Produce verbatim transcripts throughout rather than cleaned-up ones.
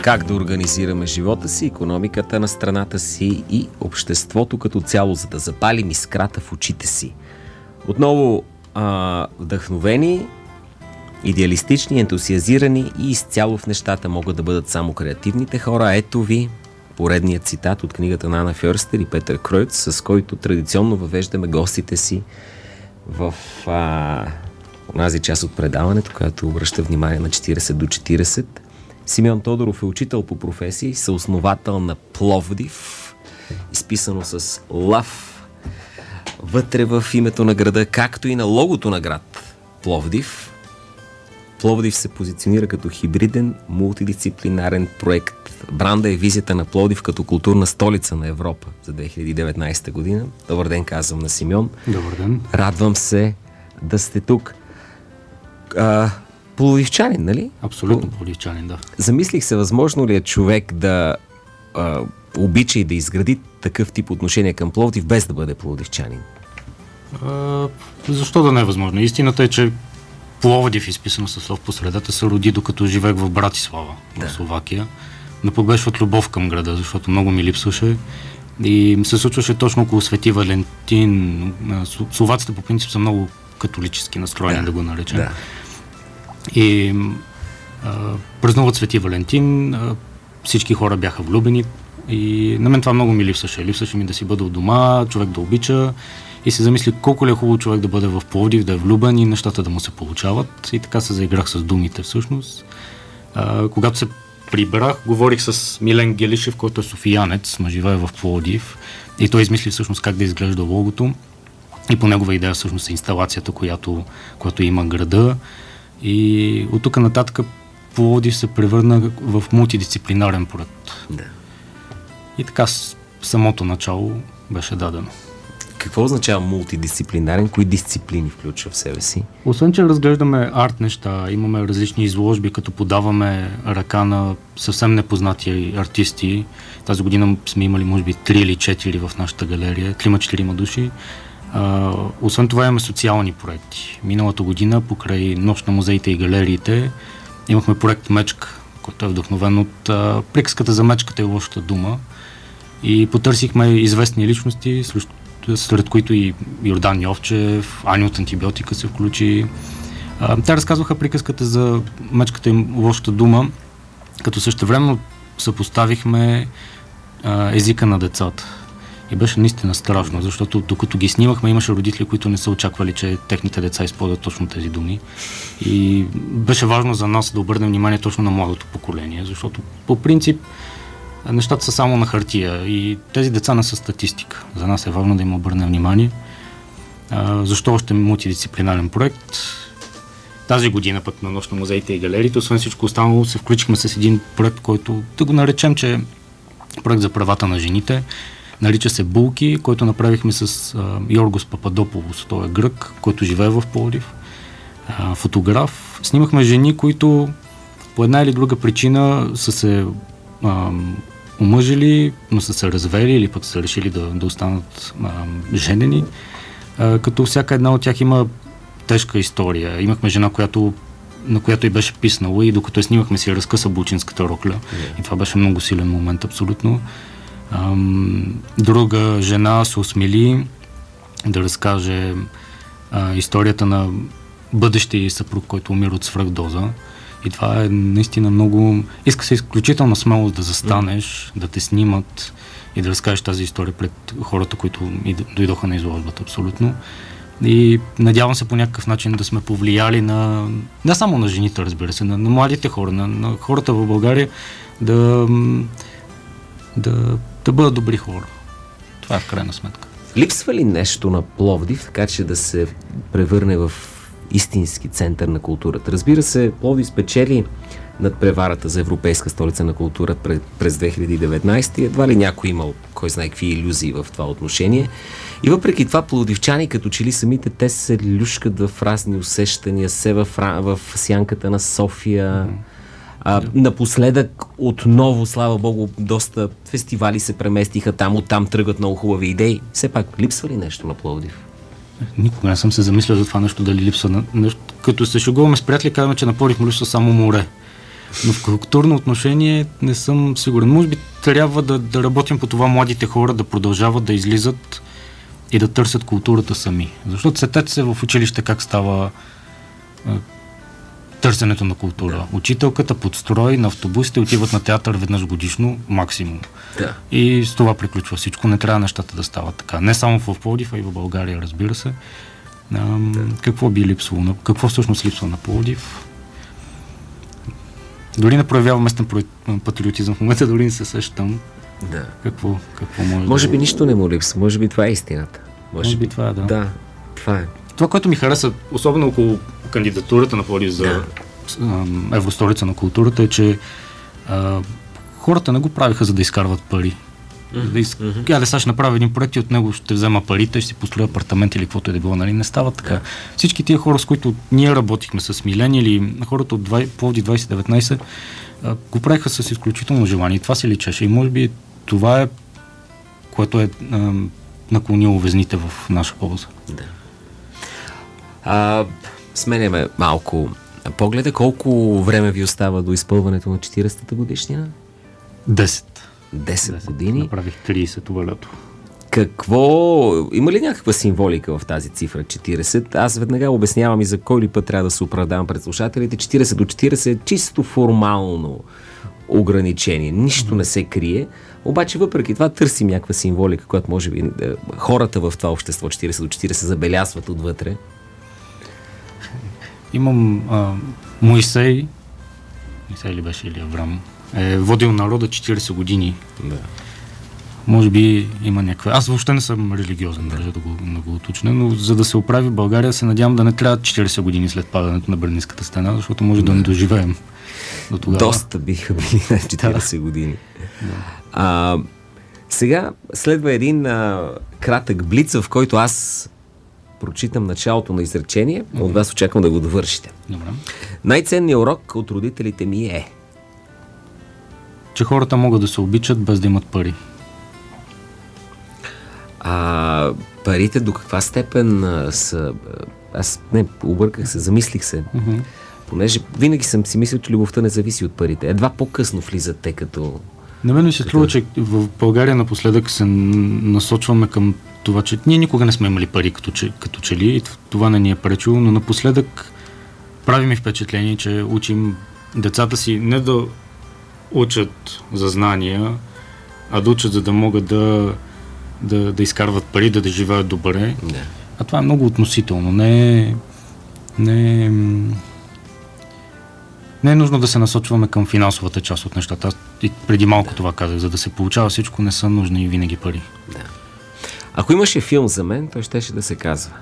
Как да организираме живота си, икономиката на страната си и обществото като цяло, за да запалим искрата в очите си. Отново а, вдъхновени, идеалистични, ентусиазирани и изцяло в нещата могат да бъдат само креативните хора. Ето ви поредният цитат от книгата на Ана Фьорстер и Петър Кройц, с който традиционно въвеждаме гостите си в а, онази част от предаването, която обръща внимание на четирийсет до четирийсет. Симеон Тодоров е учител по професия и съосновател на Пловдив, изписано с лав вътре в името на града, както и на логото на град Пловдив. Пловдив се позиционира като хибриден, мултидисциплинарен проект. Бранда е визията на Пловдив като културна столица на Европа за две хиляди и деветнадесета година. Добър ден, казвам на Симеон. Добър ден. Радвам се да сте тук. А, Пловдивчанин, нали? Абсолютно пловдивчанин, да. Замислих се, възможно ли е човек да а, обича и да изгради такъв тип отношение към Пловдив, без да бъде пловдивчанин? А, защо да не е възможно? Истината е, че Пловдив, изписано със слов по средата, се роди докато живеех в Братислава, да. в Словакия. Но пък беше от любов към града, защото много ми липсваше. И се случваше точно около Свети Валентин. Словаците по принцип са много католически настроени, да, да го наречем. Да. И а, празнуват Свети Валентин, а, всички хора бяха влюбени и на мен това много ми липсваше. Липсваше ми да си бъда у дома, човек да обича и се замисли колко ли е хубаво човек да бъде в Пловдив, да е влюбен и нещата да му се получават. И така се заиграх с думите всъщност. А, когато се прибрах, говорих с Милен Гелишев, който е софиянец, ма живее в Пловдив и той измисли всъщност как да изглежда логото и по негова идея всъщност е инсталацията, която, която има града. И от тук нататък Пловдив се превърна в мултидисциплинарен проект. Да. И така с самото начало беше дадено. Какво означава мултидисциплинарен? Кои дисциплини включва в себе си? Освен, че разглеждаме арт неща, имаме различни изложби, като подаваме ръка на съвсем непознати артисти. Тази година сме имали може би три или четири в нашата галерия, трима-четирима души. Uh, освен това имаме социални проекти. Миналата година покрай Нощ на музеите и галериите имахме проект Мечка, който е вдъхновен от uh, приказката за мечката и лошата дума. И потърсихме известни личности, сред, сред които и Йордан Йовчев, Ани от Антибиотика се включи. Uh, те разказваха приказката за мечката и лошата дума, като същевременно съпоставихме uh, езика на децата. И беше наистина страшно, защото докато ги снимахме, имаше родители, които не са очаквали, че техните деца използват точно тези думи. И беше важно за нас да обърнем внимание точно на младото поколение, защото по принцип нещата са само на хартия и тези деца не са статистика. За нас е важно да им обърнем внимание. А, защо още мултидисциплинарен проект? Тази година пък на Нощ на музеите и галериите, освен всичко останало, се включихме с един проект, който да го наречем, че е проект за правата на жените. Нарича се Булки, който направихме с а, Йоргос Пападополос, той е грък, който живее в Пловдив, а, фотограф. Снимахме жени, които по една или друга причина са се а, омъжили, но са се развели или пък са решили да, да останат а, женени, а, като всяка една от тях има тежка история. Имахме жена, която, на която и беше писнала и докато я снимахме си разкъса булчинската рокля. Yeah. И това беше много силен момент, абсолютно. Друга жена се осмели да разкаже а, историята на бъдещия съпруг, който умира от свръхдоза. И това е наистина много... Иска се изключителна смелост да застанеш, да те снимат и да разкажеш тази история пред хората, които дойдоха на изложбата, абсолютно. И надявам се по някакъв начин да сме повлияли на... Не само на жените, разбира се, на, на младите хора, на, на хората в България да... да да бъдат добри хора. Това е в крайна сметка. Липсва ли нещо на Пловдив, така че да се превърне в истински център на културата? Разбира се, Пловдив спечели над преварата за европейска столица на култура през две хиляди и деветнадесета и едва ли някой имал кой знае какви илюзии в това отношение. И въпреки това пловдивчани, като че ли самите те се люшкат в разни усещания, се в, в сянката на София. Mm-hmm. А, напоследък отново, слава Богу, доста фестивали се преместиха там, оттам тръгват много хубави идеи. Все пак, липсва ли нещо на Пловдив? Никога не съм се замислял за това нещо, дали липсва на нещо. Като се шегуваме с приятели, казваме, че на Пловдив му липсва само море. Но в културно отношение не съм сигурен. Може би трябва да, да работим по това младите хора да продължават да излизат и да търсят културата сами. Защото сетете се в училище как става е, търсенето на култура. Да. Учителката подстрой на автобусите отиват на театър веднъж годишно, максимум. Да. И с това приключва всичко. Не трябва нещата да стават така. Не само в Пловдив, а и в България, разбира се. Ам, да. Какво би липсвало? Какво всъщност липсва на Пловдив? Дори не проявявам местен патриотизъм. В момента дори не се сещам. Да. Какво, какво може Може да... би нищо не му липсва. Може би това е истината. Може, може би това е, да. Да, това е. Това, което ми хареса, особено около кандидатурата на Пловдив за да. Евростолица на културата, е, че а, хората не го правиха, за да изкарват пари. Mm-hmm. Да из... mm-hmm. да сега ще направя един проект и от него ще взема парите, ще си построя апартамент или каквото е да било. Нали? Не става така. Yeah. Всички тия хора, с които ние работихме, с Милен или хората от Пловдив двайсет и деветнайсет, а, го правиха с изключително желание. И това се личеше. И може би това е, което е а, наклонило везните в наша полза. Да. А, сменяме малко погледа. Колко време ви остава до изпълването на четиридесетата годишнина? Десет. Десет години. Направих трийсет това лято. Какво... Има ли някаква символика в тази цифра четиридесет? Аз веднага обяснявам и за кой ли път трябва да се оправдавам пред слушателите. четиридесет до четиридесет е чисто формално ограничение. Нищо не се крие. Обаче въпреки това търсим някаква символика, която може би хората в това общество четиридесет до четиридесет забелязват отвътре. Имам а, Моисей, Моисей ли беше или Аврам, е водил народа четиридесет години. Да. Може би има някаква... Аз въобще не съм религиозен, да, да, го, да го уточня, но за да се оправи България, се надявам да не трябва четиридесет години след падането на Берлинската стена, защото може да, да не доживеем до тогава. Доста биха били на четиридесет години. Да. А, сега следва един а, кратък блиц, в който аз прочитам началото на изречение, mm-hmm. от вас очаквам да го довършите. Добре. Най-ценният урок от родителите ми е... Че хората могат да се обичат без да имат пари. А парите до каква степен а, са... Аз не, обърках се, замислих се. Mm-hmm. Понеже винаги съм си мислил, че любовта не зависи от парите. Едва по-късно влизат те като... На мен ми се струва, че в България напоследък се насочваме към това, че ние никога не сме имали пари като че, като че ли, и това не ни е пречило, но напоследък прави ми впечатление, че учим децата си не да учат за знания, а да учат, за да могат да, да, да изкарват пари, да, да живеят добре. Не. А това е много относително. Не, не, не е нужно да се насочваме към финансовата част от нещата. Аз и преди малко да. това казах. За да се получава всичко, не са нужни и винаги пари. Да. Ако имаше филм за мен, той щеше да се казва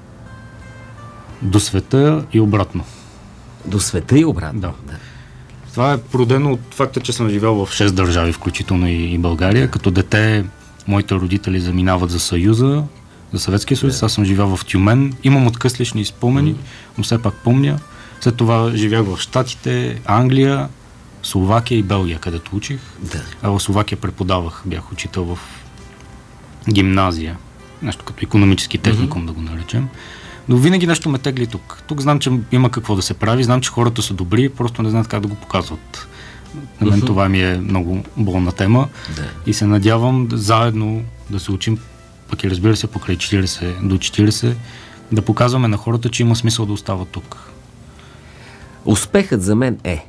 До света и обратно. До света и обратно? Да. да. Това е породено от факта, че съм живял в шест държави, включително и, и България. Като дете моите родители заминават за Съюза, за Съветския съюз. Да. Аз съм живял в Тюмен. Имам откъслични спомени, mm-hmm. но все пак помня. След това живях в Щатите, Англия, Словакия и Белгия, където учих. Да. А в Словакия преподавах, бях учител в гимназия. Нещо като икономически техникум, mm-hmm. да го наречем. Но винаги нещо ме тегли тук. Тук знам, че има какво да се прави, знам, че хората са добри, просто не знаят как да го показват. На мен mm-hmm. това ми е много болна тема. Да. И се надявам да, заедно да се учим, пък и разбира се, покрай четиридесет до четиридесет, да показваме на хората, че има смисъл да остават тук. Успехът за мен е?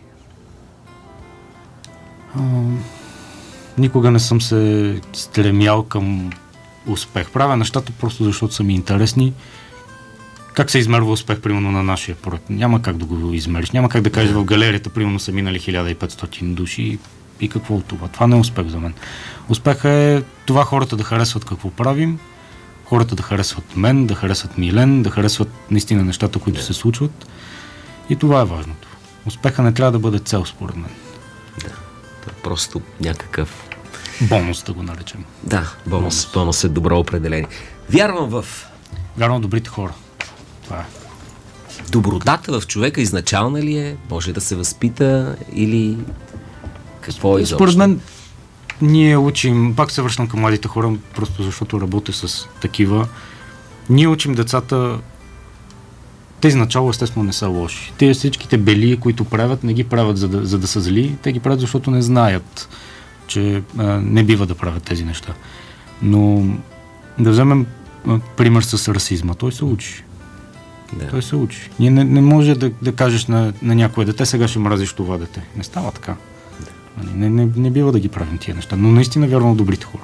А, никога не съм се стремял към успех. Правя нещата просто защото са ми интересни. Как се измерва успех, примерно, на нашия проект? Няма как да го измериш. Няма как да кажеш в галерията, примерно, са минали хиляда и петстотин души и какво от това. Това не е успех за мен. Успехът е това хората да харесват какво правим, хората да харесват мен, да харесват Милен, да харесват наистина нещата, които се случват. И това е важното. Успехът не трябва да бъде цел, според мен. Да, това е просто някакъв... Бонус, да го наречем. Да, бонус. Бонус, бонус е добро определение. Вярвам в... Вярвам в добрите хора. Това е. Добротата в човека изначална ли е? Може да се възпита или... Какво е изобщо? Според мен ние учим, пак се връщам към младите хора, просто защото работя с такива. Ние учим децата тези начало естествено не са лоши. Те всичките бели, които правят, не ги правят за да, за да са зли, те ги правят, защото не знаят, че а, не бива да правят тези неща. Но да вземем а, пример с расизма. Той се учи. Да. Той се учи. Ние не, не може да, да кажеш на, на някое дете, сега ще мразиш това дете. Не става така. Да. Не, не, не бива да ги правим тия неща. Но наистина вярвам в добрите хора.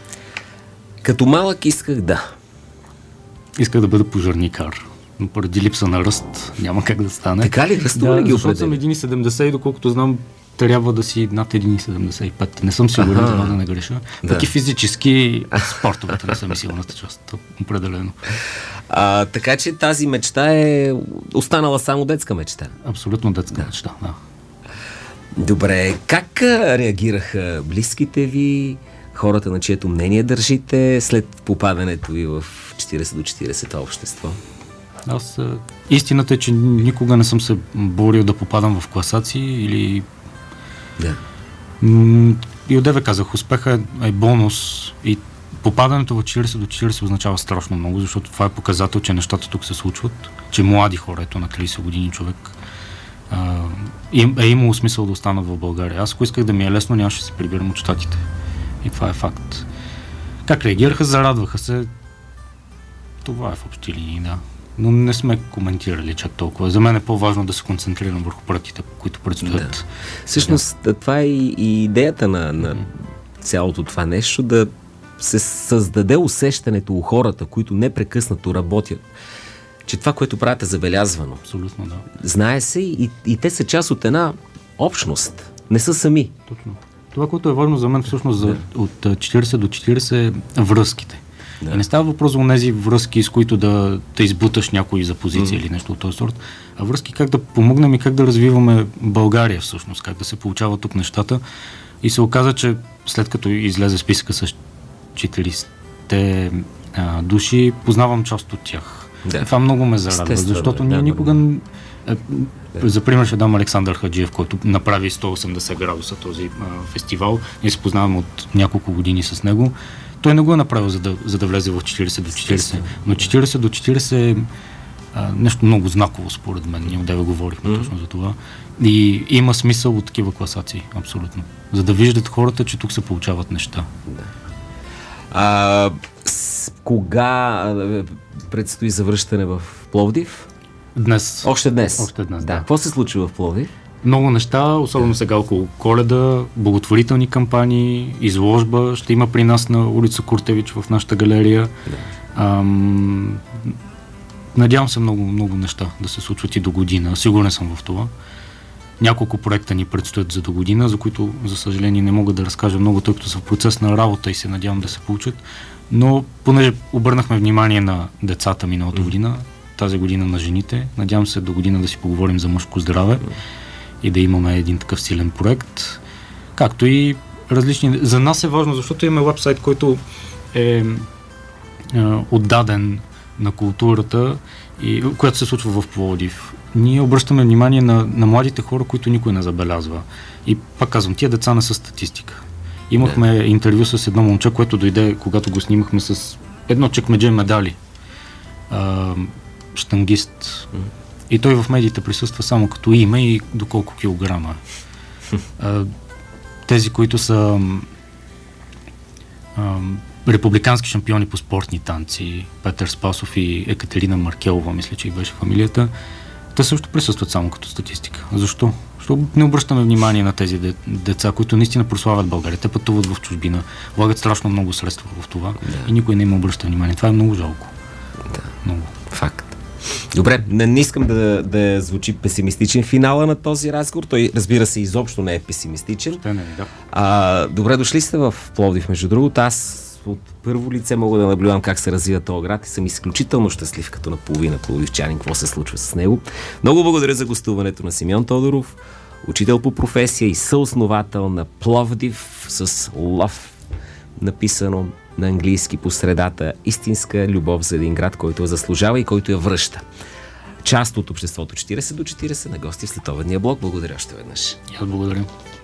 Като малък исках да. Исках да бъда пожарникар. Но поради липса на ръст няма как да стане. Така ли? Ръстува да, ли ги защото определя? съм един и седемдесет и доколкото знам, трябва да си над един и седемдесет и пет. Не съм сигурен, за да не греша. Да. Пък и физически спортовете не са ми силната част. Определено. А, така че тази мечта е останала само детска мечта. Абсолютно детска да. мечта, да. Добре. Как реагираха близките ви, хората, на чието мнение държите, след попадането ви в четирийсет до четирийсет общество? Аз, истината е, че никога не съм се борил да попадам в класации или... Да. И одеве казах, успеха е бонус и попадането в четирийсет до четирийсет означава страшно много, защото това е показател, че нещата тук се случват, че млади хора, ето на трийсет години човек, а, е имало смисъл да останат в България. Аз ако исках да ми е лесно, нямаше да се прибирам от щатите. И това е факт. Как реагираха? Зарадваха се. Това е в общи линии, да. Но не сме коментирали чак толкова. За мен е по-важно да се концентрирам върху проектите, които предстоят. Да. Всъщност, да. това е и идеята на, на mm-hmm. цялото това нещо, да се създаде усещането у хората, които непрекъснато работят, че това, което правят, е забелязвано. Абсолютно, да. Знае се и, и те са част от една общност. Не са сами. Точно. Това, което е важно за мен всъщност за, да. от четирийсет до четирийсет е връзките. Да. И не става въпрос за тези връзки, с които да те избуташ някой за позиция mm. или нещо от този сорт, а връзки как да помогнем и как да развиваме България всъщност, как да се получават тук нещата. И се оказа, че след като излезе списъка с четирийсетте а, души, познавам част от тях. Да. И това много ме зарадва, защото ние да, никога... Да. За пример ще дам Александър Хаджиев, който направи сто и осемдесет градуса този а, фестивал. Ние се познаваме от няколко години с него. Той не го е направил, за да, за да влезе в четирийсет до четирийсет. Но четирийсет до четирийсет е а, нещо много знаково, според мен. Ние отдеве говорихме mm-hmm. точно за това. И има смисъл от такива класации, абсолютно. За да виждат хората, че тук се получават неща. Да. А, с, кога предстои завръщане в Пловдив? Днес. Още днес? Още днес, да. да. Какво се случва в Пловдив? Много неща, особено сега около Коледа, благотворителни кампании, изложба ще има при нас на улица Куртевич в нашата галерия. Да. Ам, надявам се много, много неща да се случват и до година. Сигурен съм в това. Няколко проекта ни предстоят за до година, за които, за съжаление, не мога да разкажа много, тъй като са в процес на работа и се надявам да се получат. Но понеже обърнахме внимание на децата миналата година, тази година на жените, надявам се до година да си поговорим за мъжко здраве и да имаме един такъв силен проект, както и различни... За нас е важно, защото имаме уебсайт, който е, е отдаден на културата, и, която се случва в Пловдив. Ние обръщаме внимание на, на младите хора, които никой не забелязва. И пак казвам, тия деца не са статистика. Имахме yeah. интервю с едно момче, което дойде, когато го снимахме с едно чекмедже медали. А, щангист. Mm. И той в медиите присъства само като име и до колко килограма. а, тези, които са а, републикански шампиони по спортни танци, Петър Спасов и Екатерина Маркелова, мисля, че и беше фамилията, те също присъстват само като статистика. Защо? Защото не обръщаме внимание на тези деца, които наистина прославят България. Те пътуват в чужбина, влагат страшно много средства в това да. И никой не им обръща внимание. Това е много жалко. Да. Много. Факт. Добре, не, не искам да, да звучи песимистичен финала на този разговор. Той, разбира се, изобщо не е песимистичен. Ще не, да. А, добре дошли сте в Пловдив, между другото. Аз от първо лице мога да наблюдавам как се развива този град и съм изключително щастлив като наполовина пловдивчанин, какво се случва с него. Много благодаря за гостуването на Симеон Тодоров, учител по професия и съосновател на Пловдив с Love, написано на английски по средата, истинска любов за един град, който я заслужава и който я връща. Част от обществото четирийсет до четирийсет на гости в следобедния блок. Благодаря още веднъж. Я благодаря.